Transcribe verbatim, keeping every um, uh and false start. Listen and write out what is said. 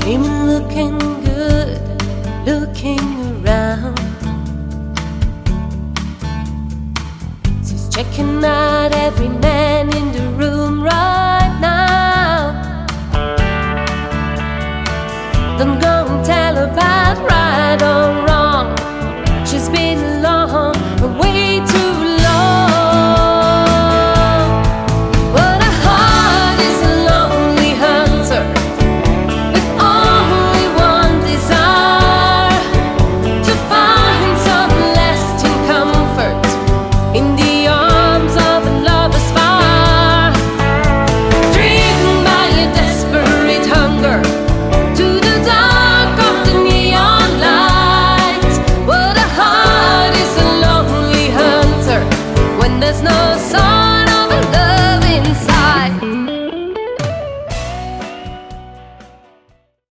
Came looking good, looking around. She's checking out every man in the room